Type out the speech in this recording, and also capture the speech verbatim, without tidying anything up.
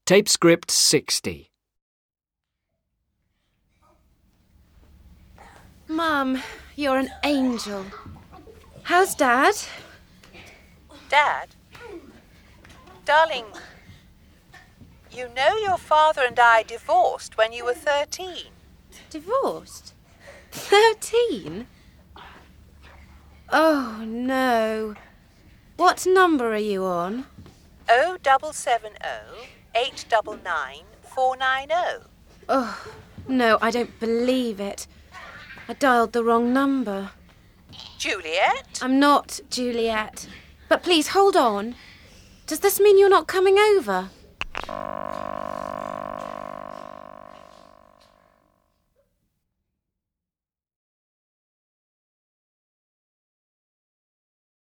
Tape script sixty. Mum, you're an angel. How's Dad? Dad? Darling, you know your father and I divorced when you were thirteen. Divorced? Thirteen? Oh, no. What number are you on? O double seven O eight double nine four nine O. Oh, no, I don't believe it. I dialed the wrong number. Juliet? I'm not Juliet. But please, hold on. Does this mean you're not coming over?